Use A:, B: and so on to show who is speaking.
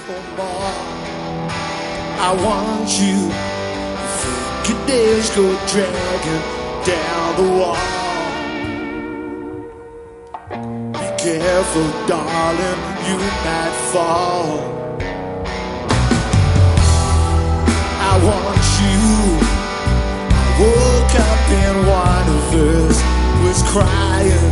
A: for more. I want you. Your days go dragging down the wall. Be careful, darling, you might fall. I want you. I woke up and one of us was crying.